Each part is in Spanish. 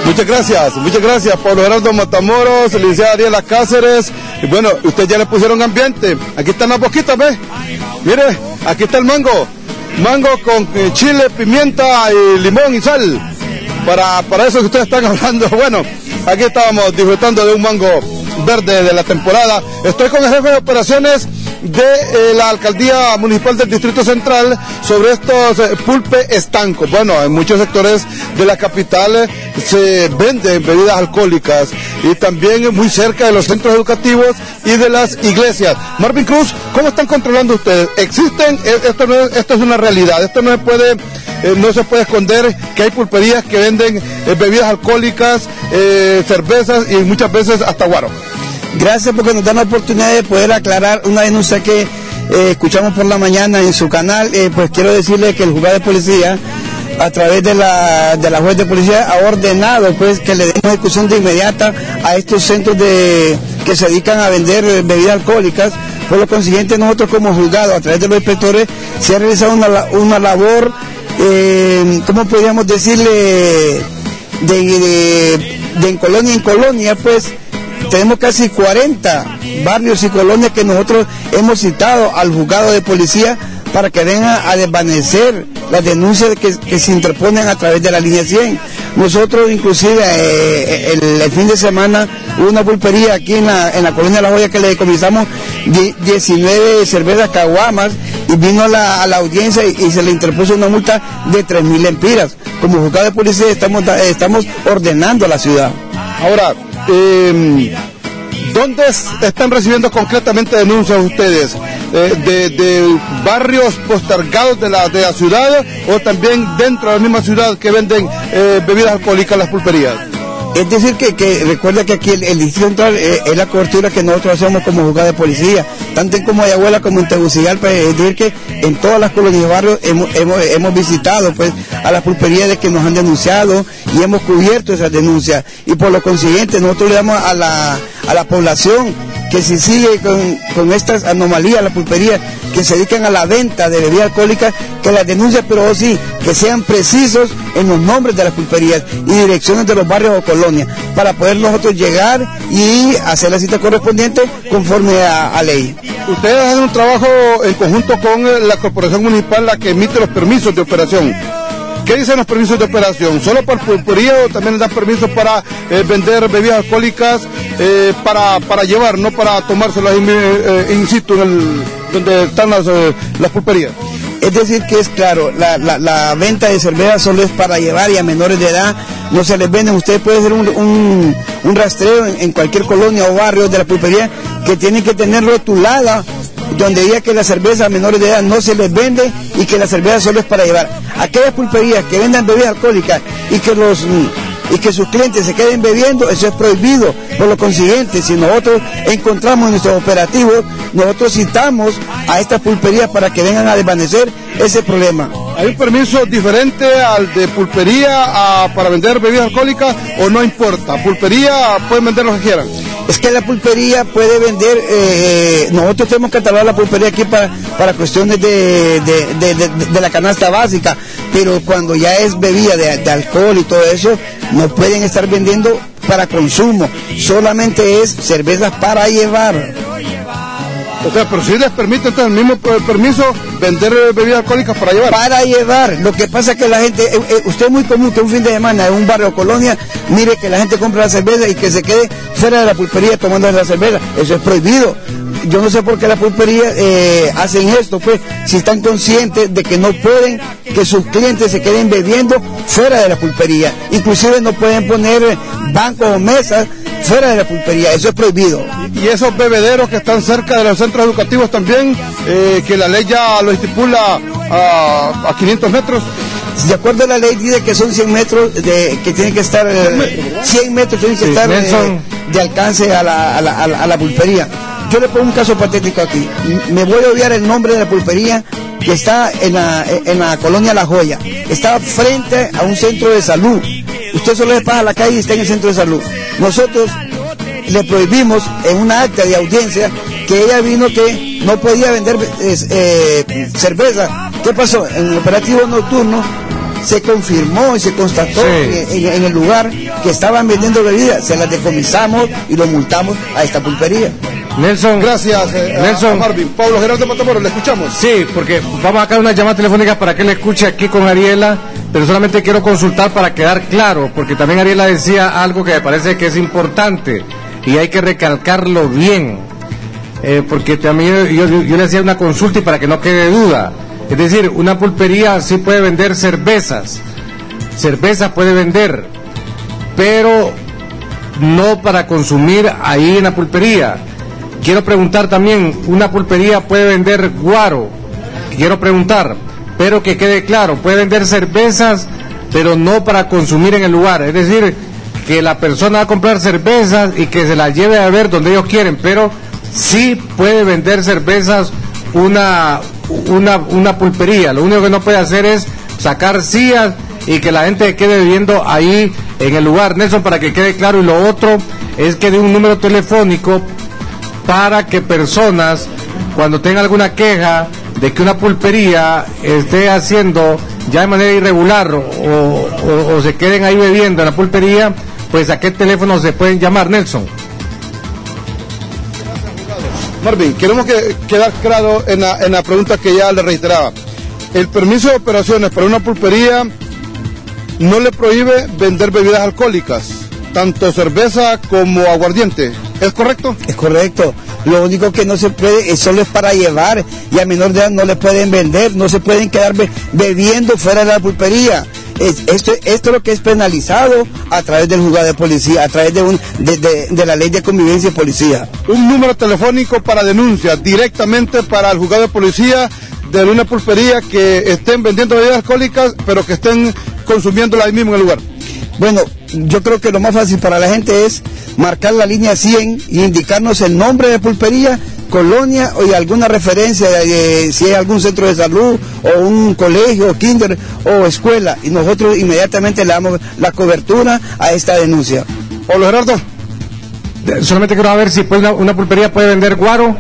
Muchas gracias, Pablo Gerardo Matamoros, licenciada Ariela Cáceres. Y bueno, ustedes ya le pusieron ambiente. Aquí están las boquitas, ¿ves? Mire, aquí está el mango con chile, pimienta y limón y sal. Para eso que ustedes están hablando. Bueno, aquí estábamos disfrutando de un mango verde de la temporada. Estoy con el jefe de operaciones de la Alcaldía Municipal del Distrito Central sobre estos pulpe estancos. Bueno, en muchos sectores de la capital se venden bebidas alcohólicas y también muy cerca de los centros educativos y de las iglesias. Marvin Cruz, ¿cómo están controlando ustedes? ¿Existen? Esto es una realidad, esto no se puede esconder que hay pulperías que venden bebidas alcohólicas, cervezas y muchas veces hasta guaro. Gracias porque nos dan la oportunidad de poder aclarar una denuncia que escuchamos por la mañana en su canal. Pues quiero decirle que el juzgado de policía, a través de la juez de policía, ha ordenado pues que le demos ejecución de inmediata a estos centros que se dedican a vender bebidas alcohólicas. Por lo consiguiente, nosotros como juzgado, a través de los inspectores, se ha realizado una labor, ¿cómo podríamos decirle? De en colonia, pues, tenemos casi 40 barrios y colonias que nosotros hemos citado al juzgado de policía para que vengan a desvanecer las denuncias que se interponen a través de la línea 100. Nosotros inclusive el fin de semana hubo una pulpería aquí en la colonia La Joya que le decomisamos 19 cervezas caguamas y vino a la audiencia y se le interpuso una multa de 3.000 lempiras. Como juzgado de policía estamos ordenando a la ciudad. Ahora, ¿dónde están recibiendo concretamente denuncias ustedes? ¿De barrios postergados de la ciudad o también dentro de la misma ciudad que venden bebidas alcohólicas en las pulperías? Es decir, que recuerda que aquí el Distrito Central es la cobertura que nosotros hacemos como juzgado de policía, tanto en Comayagüela como en Tegucigalpa. Es decir, que en todas las colonias y barrios hemos visitado pues a las pulperías de que nos han denunciado y hemos cubierto esas denuncias. Y por lo consiguiente, nosotros le damos a la población que si sigue con estas anomalías, la pulpería, que se dedican a la venta de bebidas alcohólicas, que las denuncias, pero sí, que sean precisos en los nombres de las pulperías y direcciones de los barrios o colonias, para poder nosotros llegar y hacer la cita correspondiente conforme a ley. Ustedes hacen un trabajo en conjunto con la Corporación Municipal, la que emite los permisos de operación. ¿Qué dicen los permisos de operación? ¿Solo para pulpería o también les dan permisos para vender bebidas alcohólicas para llevar, no para tomárselas in situ donde están las pulperías? Es decir, que es claro, la venta de cerveza solo es para llevar y a menores de edad no se les venden. Usted puede hacer un rastreo en cualquier colonia o barrio de la pulpería que tienen que tener rotulada donde diga que la cerveza a menores de edad no se les vende y que la cerveza solo es para llevar. Aquellas pulperías que vendan bebidas alcohólicas y que sus clientes se queden bebiendo, eso es prohibido. Por lo consiguiente, si nosotros encontramos en nuestros operativos, nosotros citamos a estas pulperías para que vengan a desvanecer ese problema. ¿Hay un permiso diferente al de pulpería para vender bebidas alcohólicas o no importa? ¿Pulpería pueden vender lo que quieran? Es que la pulpería puede vender, nosotros tenemos catalogado la pulpería aquí para cuestiones de la canasta básica, pero cuando ya es bebida de alcohol y todo eso, no pueden estar vendiendo para consumo, solamente es cervezas para llevar. O sea, pero si les permite entonces el mismo permiso vender bebidas alcohólicas para llevar. Para llevar. Lo que pasa es que la gente, usted es muy común que un fin de semana en un barrio o colonia, mire que la gente compra la cerveza y que se quede fuera de la pulpería tomando la cerveza. Eso es prohibido. Yo no sé por qué la pulpería hacen esto, pues, si están conscientes de que no pueden que sus clientes se queden bebiendo fuera de la pulpería. Inclusive no pueden poner bancos o mesas fuera de la pulpería, eso es prohibido. Y esos bebederos que están cerca de los centros educativos también, que la ley ya lo estipula a 500 metros. De acuerdo a la ley dice que son 100 metros que tienen que estar 100 metros tienen que estar de alcance a la pulpería. Yo le pongo un caso patético aquí. Me voy a obviar el nombre de la pulpería que está en la colonia La Joya. Está frente a un centro de salud. Usted solo le pasa a la calle y está en el centro de salud. Nosotros le prohibimos en una acta de audiencia que ella vino que no podía vender cerveza. ¿Qué pasó? En el operativo nocturno se confirmó y se constató en el lugar que estaban vendiendo bebidas, se las decomisamos y lo multamos a esta pulpería. Nelson, gracias, Nelson. A Marvin. Pablo Gerardo Matamoros, ¿le escuchamos? Sí, porque vamos a sacar una llamada telefónica para que le escuche aquí con Ariela, pero solamente quiero consultar para quedar claro, porque también Ariela decía algo que me parece que es importante y hay que recalcarlo bien, porque también yo le hacía una consulta y para que no quede duda. Es decir, una pulpería sí puede vender cervezas puede vender, pero no para consumir ahí en la pulpería. Quiero preguntar también, una pulpería puede vender guaro, quiero preguntar, pero que quede claro, puede vender cervezas, pero no para consumir en el lugar, es decir, que la persona va a comprar cervezas y que se las lleve a beber donde ellos quieren, pero sí puede vender cervezas una pulpería. Lo único que no puede hacer es sacar sillas y que la gente quede viviendo ahí en el lugar. Nelson, para que quede claro, y lo otro es que dé un número telefónico para que personas, cuando tengan alguna queja de que una pulpería esté haciendo ya de manera irregular o se queden ahí bebiendo en la pulpería, pues a qué teléfono se pueden llamar, Nelson. Marvin, queremos quedar claro en la pregunta que ya le reiteraba. El permiso de operaciones para una pulpería no le prohíbe vender bebidas alcohólicas, tanto cerveza como aguardiente. ¿Es correcto? Es correcto. Lo único que no se puede, solo es para llevar, y a menor de edad no le pueden vender, no se pueden quedar bebiendo fuera de la pulpería. Esto es lo que es penalizado a través del juzgado de policía, a través de la ley de convivencia y policía. Un número telefónico para denuncia directamente para el juzgado de policía de una pulpería que estén vendiendo bebidas alcohólicas, pero que estén consumiéndola ahí mismo en el lugar. Bueno, yo creo que lo más fácil para la gente es marcar la línea 100 y indicarnos el nombre de pulpería, colonia y alguna referencia, si hay algún centro de salud o un colegio, kinder o escuela, y nosotros inmediatamente le damos la cobertura a esta denuncia. Pablo Gerardo. Solamente quiero ver si una pulpería puede vender guaro.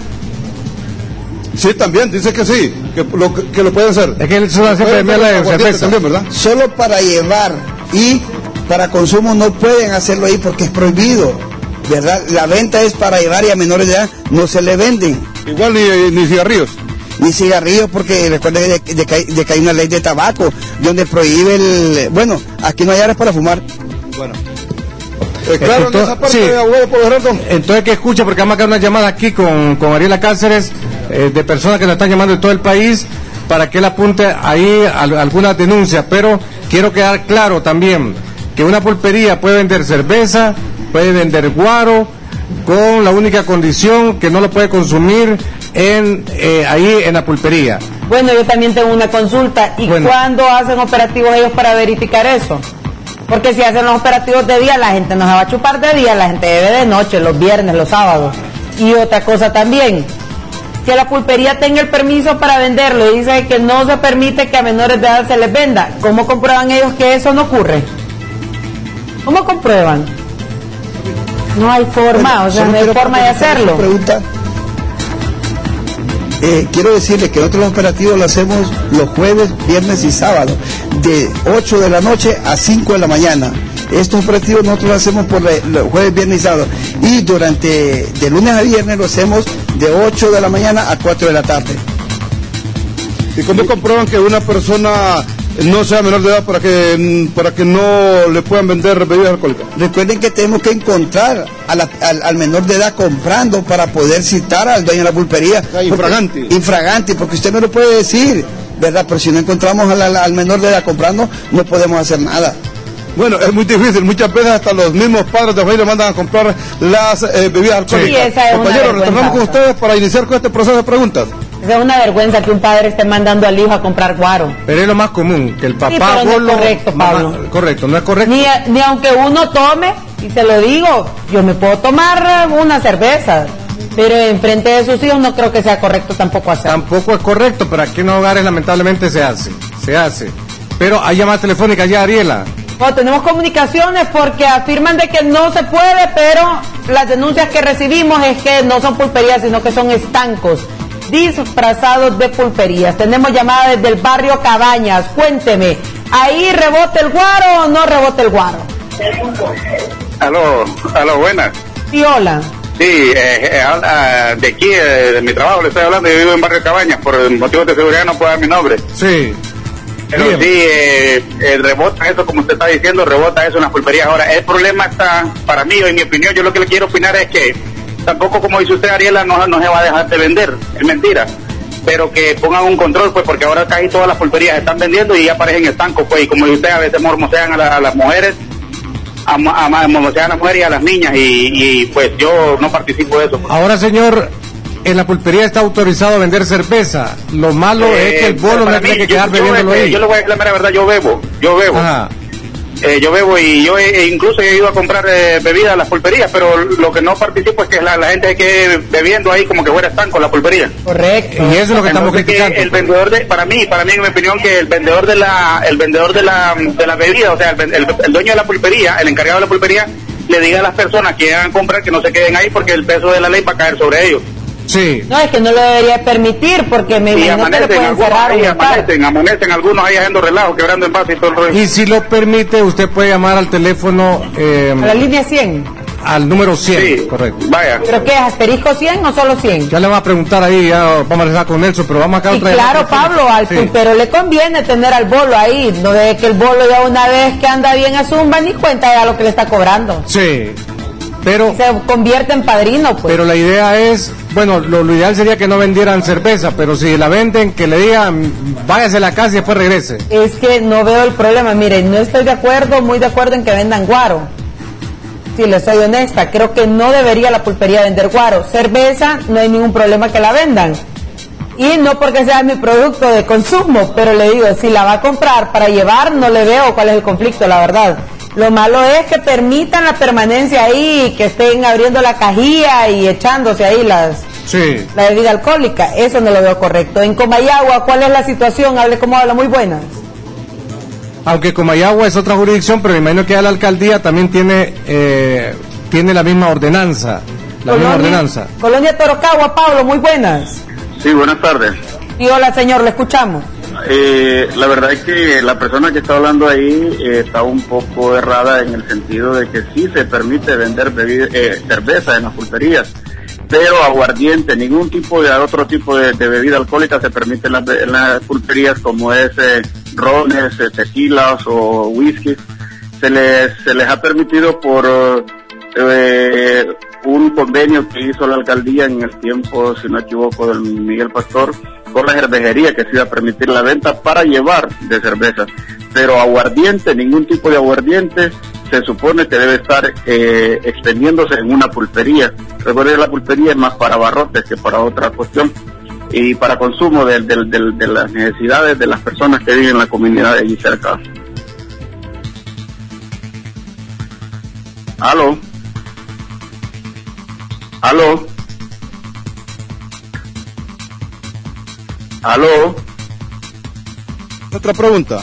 Sí, también, dice que sí, que lo pueden hacer. Es que él solo hace de cerveza también, ¿verdad? Solo para llevar y para consumo no pueden hacerlo ahí porque es prohibido, ¿verdad? La venta es para llevar y a menores de edad no se le venden. Igual ni cigarrillos. Ni cigarrillos, porque recuerden de que hay una ley de tabaco donde prohíbe bueno, aquí no hay áreas para fumar. Bueno. Claro, en esa parte, sí. Abogado Pablo Gerardo. Entonces que escucha, porque vamos a dar una llamada aquí con Ariela Cáceres, de personas que nos están llamando de todo el país, para que él apunte ahí algunas denuncias, pero quiero quedar claro también que una pulpería puede vender cerveza, puede vender guaro, con la única condición que no lo puede consumir ahí en la pulpería. Bueno, yo también tengo una consulta. ¿Y cuándo hacen operativos ellos para verificar eso? Porque si hacen los operativos de día, la gente no se va a chupar de día, la gente bebe de noche, los viernes, los sábados. Y otra cosa también, que la pulpería tenga el permiso para venderlo, y dice que no se permite que a menores de edad se les venda. ¿Cómo comprueban ellos que eso no ocurre? ¿Cómo comprueban? No hay forma, no hay forma de hacerlo. Quiero decirle que nosotros los operativos lo hacemos los jueves, viernes y sábados, de 8 de la noche a 5 de la mañana. Estos operativos nosotros los hacemos por los jueves, viernes y sábados. Y de lunes a viernes lo hacemos de 8 de la mañana a 4 de la tarde. ¿Y cómo comprueban que una persona no sea menor de edad para que no le puedan vender bebidas alcohólicas? Recuerden que tenemos que encontrar al menor de edad comprando para poder citar al dueño de la pulpería. O sea, infragante. Infragante, porque usted me lo puede decir, ¿verdad? Pero si no encontramos al menor de edad comprando, no podemos hacer nada. Bueno, es muy difícil, muchas veces hasta los mismos padres de familia mandan a comprar las bebidas alcohólicas. Sí, esa es compañeros, retornamos con ustedes para iniciar con este proceso de preguntas. Es una vergüenza que un padre esté mandando al hijo a comprar guaro. Pero es lo más común, que el papá... Sí, pero no es correcto, Pablo. Correcto, no es correcto. Ni aunque uno tome, y se lo digo, yo me puedo tomar una cerveza, pero enfrente de sus hijos no creo que sea correcto tampoco hacerlo. Tampoco es correcto, pero aquí en los hogares lamentablemente se hace. Pero hay llamadas telefónicas ya, Ariela. No, tenemos comunicaciones porque afirman de que no se puede, pero las denuncias que recibimos es que no son pulperías, sino que son estancos disfrazados de pulperías. Tenemos llamada desde el barrio Cabañas. Cuénteme, ¿Ahí rebota el guaro o no rebota el guaro? Aló, buenas. Sí, hola. Sí, de aquí, de mi trabajo le estoy hablando. Yo vivo en Barrio Cabañas, por motivos de seguridad no puedo dar mi nombre. Sí. Pero bien. Sí, rebota eso, como usted está diciendo, rebota eso en las pulperías. Ahora, el problema está, para mí, o en mi opinión, yo lo que le quiero opinar es que tampoco, como dice usted, Ariela, no se va a dejar de vender, es mentira. Pero que pongan un control, pues, porque ahora casi todas las están vendiendo y ya aparecen estancos, pues, y como dice usted, a veces mormosean a las mujeres, mormosean a las mujeres y a las niñas, y pues yo no participo de eso. Pues. Ahora, señor, en la pulpería está autorizado a vender cerveza. Lo malo es que el bolo no tiene que quedar bebiéndolo ahí. Yo le voy a decir la verdad, yo bebo. Ajá. Yo bebo y yo incluso he ido a comprar bebidas a las pulperías, pero lo que no participo es que la gente que bebiendo ahí como que fuera estanco la pulpería. Correcto. Y eso es lo que estamos criticando. El vendedor para mí en mi opinión, que el vendedor de la bebida, o sea, el dueño de la pulpería, el encargado de la pulpería, le diga a las personas que van a comprar que no se queden ahí porque el peso de la ley va a caer sobre ellos. Sí. No, es que no lo debería permitir porque me imagino que le pueden cerrar o amanecen algunos ahí haciendo relajo, quebrando envases y todo el rollo. Y si lo permite, usted puede llamar al teléfono... a la línea 100. Al número 100, sí, correcto. Vaya. ¿Pero qué es, asterisco 100 o solo 100? Ya le va a preguntar ahí, ya vamos a rezar con Nelson, pero vamos acá y otra claro, vez. Pablo, al pulpero le conviene tener al bolo ahí, no de que el bolo ya una vez que anda bien a zumba ni cuenta ya lo que le está cobrando. Sí, pero... Se convierte en padrino, pues. Pero la idea es, bueno, lo ideal sería que no vendieran cerveza, pero si la venden, que le digan, váyase a la casa y después regrese. Es que no veo el problema, miren, no estoy muy de acuerdo en que vendan guaro. Si les soy honesta, creo que no debería la pulpería vender guaro. Cerveza, no hay ningún problema que la vendan. Y no porque sea mi producto de consumo, pero le digo, si la va a comprar para llevar, no le veo cuál es el conflicto, la verdad. Lo malo es que permitan la permanencia ahí, que estén abriendo la cajilla y echándose ahí la bebida alcohólica. Eso no lo veo correcto. En Comayagua, ¿cuál es la situación? Hable como habla, muy buenas. Aunque Comayagua es otra jurisdicción, pero me imagino que ya la alcaldía también tiene la misma ordenanza. Colonia Torocagua, Pablo, muy buenas. Sí, buenas tardes. Y hola, señor, le escuchamos. La verdad es que la persona que está hablando ahí está un poco errada en el sentido de que sí se permite vender cerveza en las pulperías, pero aguardiente, ningún tipo de otro tipo de bebida alcohólica se permite en las pulperías, como es rones, tequilas o whisky. Se les ha permitido por un convenio que hizo la alcaldía en el tiempo, si no me equivoco, del Miguel Pastor, con la cervecería, que se iba a permitir la venta para llevar de cerveza, pero aguardiente, ningún tipo de aguardiente se supone que debe estar extendiéndose en una pulpería. Recuerden, la pulpería es más para abarrotes que para otra cuestión y para consumo de las necesidades de las personas que viven en la comunidad de allí cerca. ¿Aló? Otra pregunta.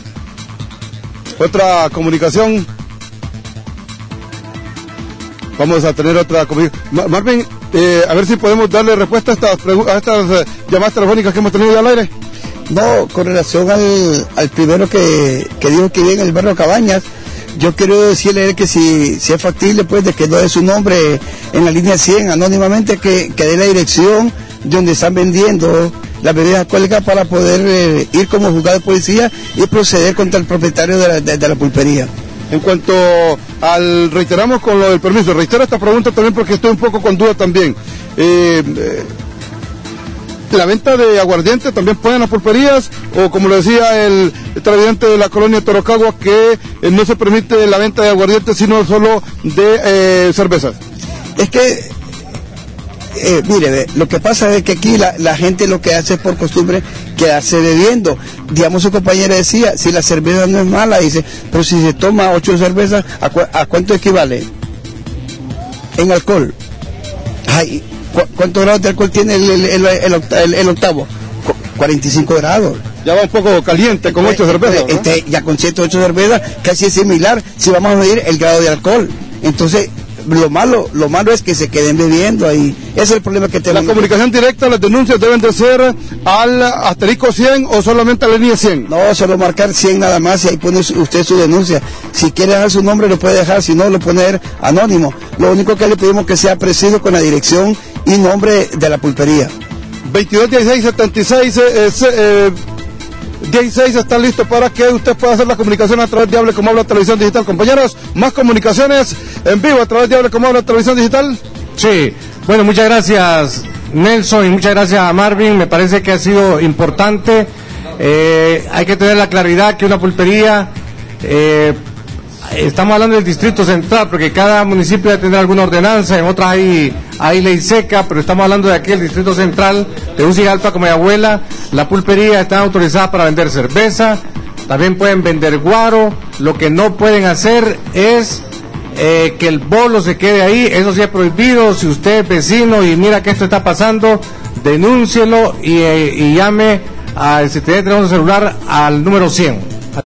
Otra comunicación. Vamos a tener otra comunicación. Marvin, a ver si podemos darle respuesta a estas llamadas telefónicas que hemos tenido al aire. No, con relación al primero que dijo que vive en el barrio Cabañas, yo quiero decirle que si es factible, pues, de que no dé su nombre en la línea 100 anónimamente, que dé la dirección de donde están vendiendo las bebidas alcohólicas para poder ir como juzgado de policía y proceder contra el propietario de la pulpería. En cuanto al, reiteramos con lo del permiso, reitero esta pregunta también porque estoy un poco con duda también. La venta de aguardiente también puede en las pulperías, o como lo decía el televidente de la colonia Torocagua, que no se permite la venta de aguardiente sino solo de cervezas. Es que mire, lo que pasa es que aquí la gente lo que hace es por costumbre quedarse bebiendo. Digamos, su compañera decía, si la cerveza no es mala, dice, pero si se toma 8 cervezas, ¿a cuánto equivale en alcohol? Ay, ¿cuántos grados de alcohol tiene el octavo? 45 grados. Ya va un poco caliente con 8 cervezas, ¿no? Ya con 7 o 8 cervezas casi es similar si vamos a medir el grado de alcohol. Entonces, lo malo es que se queden bebiendo ahí. Ese es el problema que tenemos. La comunicación directa, las denuncias deben de ser al asterisco 100 o solamente a la línea 100. No, solo marcar 100 nada más y ahí pone usted su denuncia. Si quiere dejar su nombre lo puede dejar, si no lo pone anónimo. Lo único que le pedimos que sea preciso con la dirección y nombre de la pulpería. 22 16 76 16 está listo para que usted pueda hacer la comunicación a través de Hable Como Habla Televisión Digital. Compañeros, más comunicaciones en vivo a través de Hable Como Habla Televisión Digital. Sí, bueno, muchas gracias Nelson y muchas gracias a Marvin. Me parece que ha sido importante. Hay que tener la claridad que una pulpería, estamos hablando del Distrito Central, porque cada municipio debe tener alguna ordenanza, en otras hay ley seca, pero estamos hablando de aquí, el Distrito Central, de Tegucigalpa, Comayagüela. La pulpería está autorizada para vender cerveza, también pueden vender guaro. Lo que no pueden hacer es que el bolo se quede ahí, eso sí es prohibido. Si usted es vecino y mira que esto está pasando, denúncielo y llame, si tiene teléfono celular, al número 100.